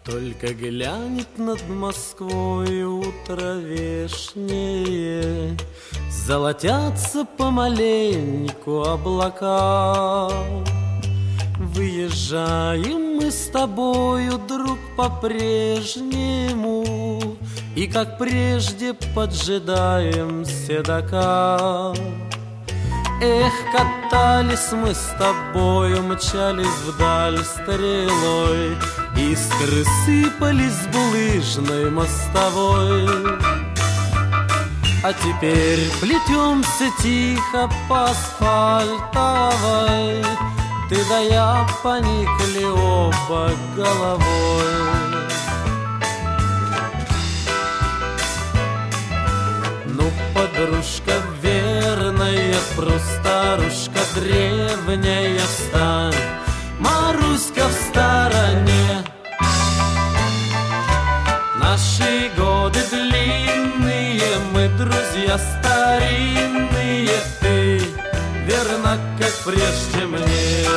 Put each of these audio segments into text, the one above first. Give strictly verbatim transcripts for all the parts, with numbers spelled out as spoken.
Только глянет над Москвой утро вешнее, золотятся помаленьку облака. Выезжаем мы с тобою, друг, по-прежнему, и, как прежде, поджидаем седока. Эх, катались мы с тобою, мчались вдаль стрелой, искры сыпались с булыжной мостовой. А теперь плетемся тихо по асфальтовой, ты да я поникли оба головой. Ну, подружка верная, простарушка древняя, встань, Маруська в стороне. Наши годы длинные, мы друзья старинные, ты верна, как прежде мне.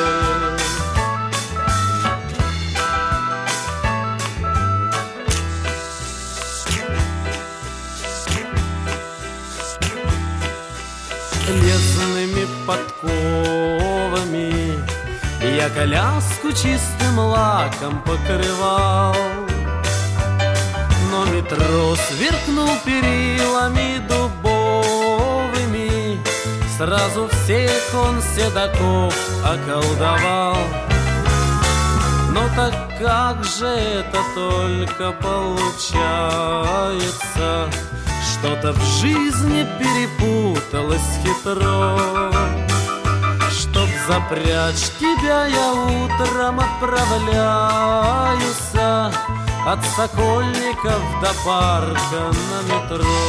Лесными подковами я коляску чистым лаком покрывал, но метро сверкнул перилами дубовыми, сразу всех он седаков околдовал. Но так как же это только получается, что-то в жизни перепуталось хитро. Чтоб запрячь тебя, я утром отправляюсь от Сокольников до парка на метро.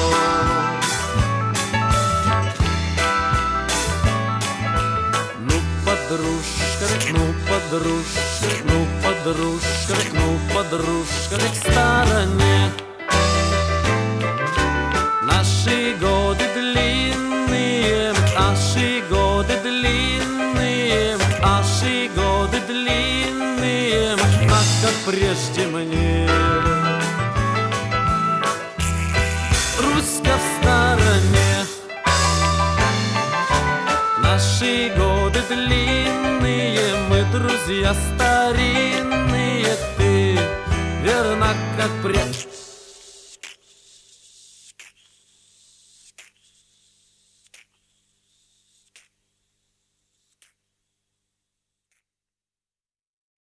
Ну, подружка, ну, подружка, ну, подружка, ну, подружка, к стороне. Наши годы длинные, наши годы длинные, наши годы длинные, так как прежде мне. Руська в стороне. Наши годы длинные, мы друзья старинные, ты верна, как прежде.